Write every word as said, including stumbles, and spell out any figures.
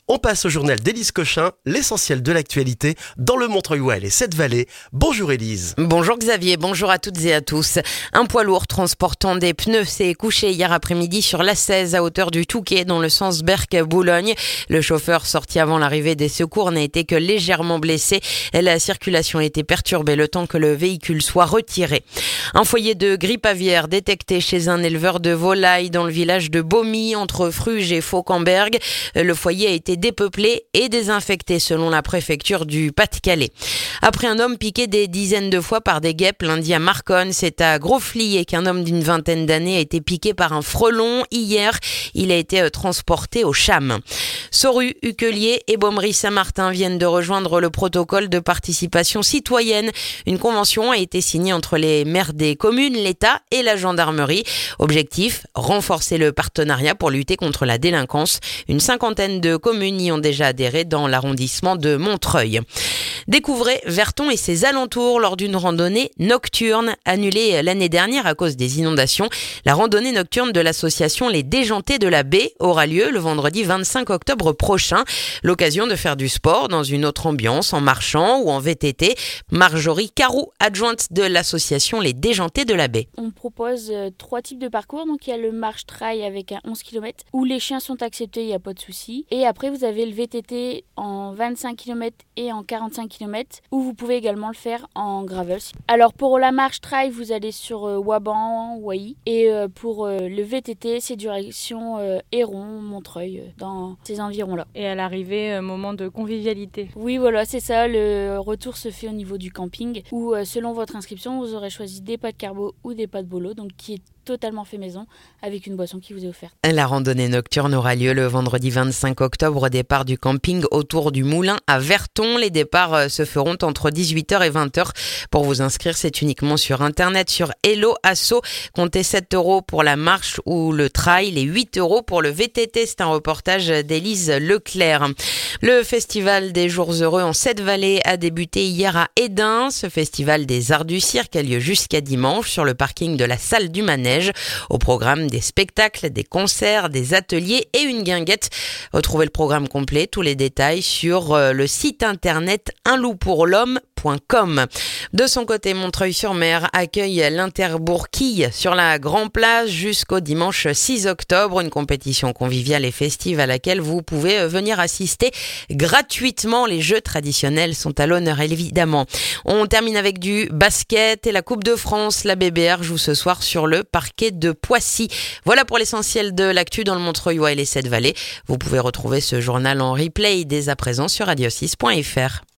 On passe au journal d'Élise Cochin, l'essentiel de l'actualité dans le Montreuil-Ouest et cette vallée. Bonjour Élise. Bonjour Xavier, bonjour à toutes et à tous. Un poids lourd transportant des pneus s'est couché hier après-midi sur l'A seize à hauteur du Touquet dans le sens Berck-Boulogne. Le chauffeur sorti avant l'arrivée des secours n'a été que légèrement blessé. La circulation a été perturbée le temps que le véhicule soit retiré. Un foyer de grippe aviaire détecté chez un éleveur de volailles dans le village de Beaumy entre Fruges et Fauquemberg. Le foyer a été dépeuplé et désinfecté selon la préfecture du Pas-de-Calais. Après un homme piqué des dizaines de fois par des guêpes lundi à Marconne, c'est à Grosflier qu'un homme d'une vingtaine d'années a été piqué par un frelon hier. Il a été transporté au Cham. Sorus, Uquelier et Beaumery-Saint-Martin viennent de rejoindre le protocole de participation citoyenne. Une convention a été signée entre les maires des communes, l'État et la gendarmerie. Objectif, renforcer le partenariat pour lutter contre la délinquance. Une cinquantaine de communes y ont déjà adhéré dans l'arrondissement de Montreuil. Découvrez Verton et ses alentours lors d'une randonnée nocturne annulée l'année dernière à cause des inondations. La randonnée nocturne de l'association Les Déjantés de la Baie aura lieu le vendredi vingt-cinq octobre prochain. L'occasion de faire du sport dans une autre ambiance, en marchant ou en V T T. Marjorie Carou, adjointe de l'association Les Déjantés de la Baie. On propose euh, trois types de parcours. Donc il y a le marche-trail avec un onze kilomètres où les chiens sont acceptés, il n'y a pas de souci. Et après vous avez le V T T en vingt-cinq kilomètres et en quarante-cinq kilomètres où vous pouvez également le faire en gravel. Alors pour la marche-trail, vous allez sur euh, Waban, Wai. Et euh, pour euh, le V T T, c'est direction euh, Héron, Montreuil, euh, dans ces environs-là. Et à l'arrivée, un moment de convivialité. Oui, voilà, c'est ça. Le retour se fait au niveau du camping où euh, selon votre inscription, vous aurez choisi des pâtes carbo ou des pâtes bolo, donc qui est totalement fait maison avec une boisson qui vous est offerte. La randonnée nocturne aura lieu le vendredi vingt-cinq octobre au départ du camping autour du Moulin à Verton. Les départs se feront entre dix-huit heures et vingt heures. Pour vous inscrire, c'est uniquement sur internet sur Hello Asso. Comptez sept euros pour la marche ou le trail et huit euros pour le V T T. C'est un reportage d'Élise Leclerc. Le festival des jours heureux en Sept-Vallées a débuté hier à Hesdin. Ce festival des arts du cirque a lieu jusqu'à dimanche sur le parking de la salle du Manège. Au programme des spectacles, des concerts, des ateliers et une guinguette. Retrouvez le programme complet, tous les détails sur le site internet un loup pour l'homme point com. De son côté, Montreuil-sur-Mer accueille l'Interbourquille sur la Grand Place jusqu'au dimanche six octobre, une compétition conviviale et festive à laquelle vous pouvez venir assister gratuitement. Les jeux traditionnels sont à l'honneur évidemment. On termine avec du basket et la Coupe de France. La B B R joue ce soir sur le parquet de Poissy. Voilà pour l'essentiel de l'actu dans le Montreuil-Ouest et les Sept-Vallées. Vous pouvez retrouver ce journal en replay dès à présent sur radio six point f r.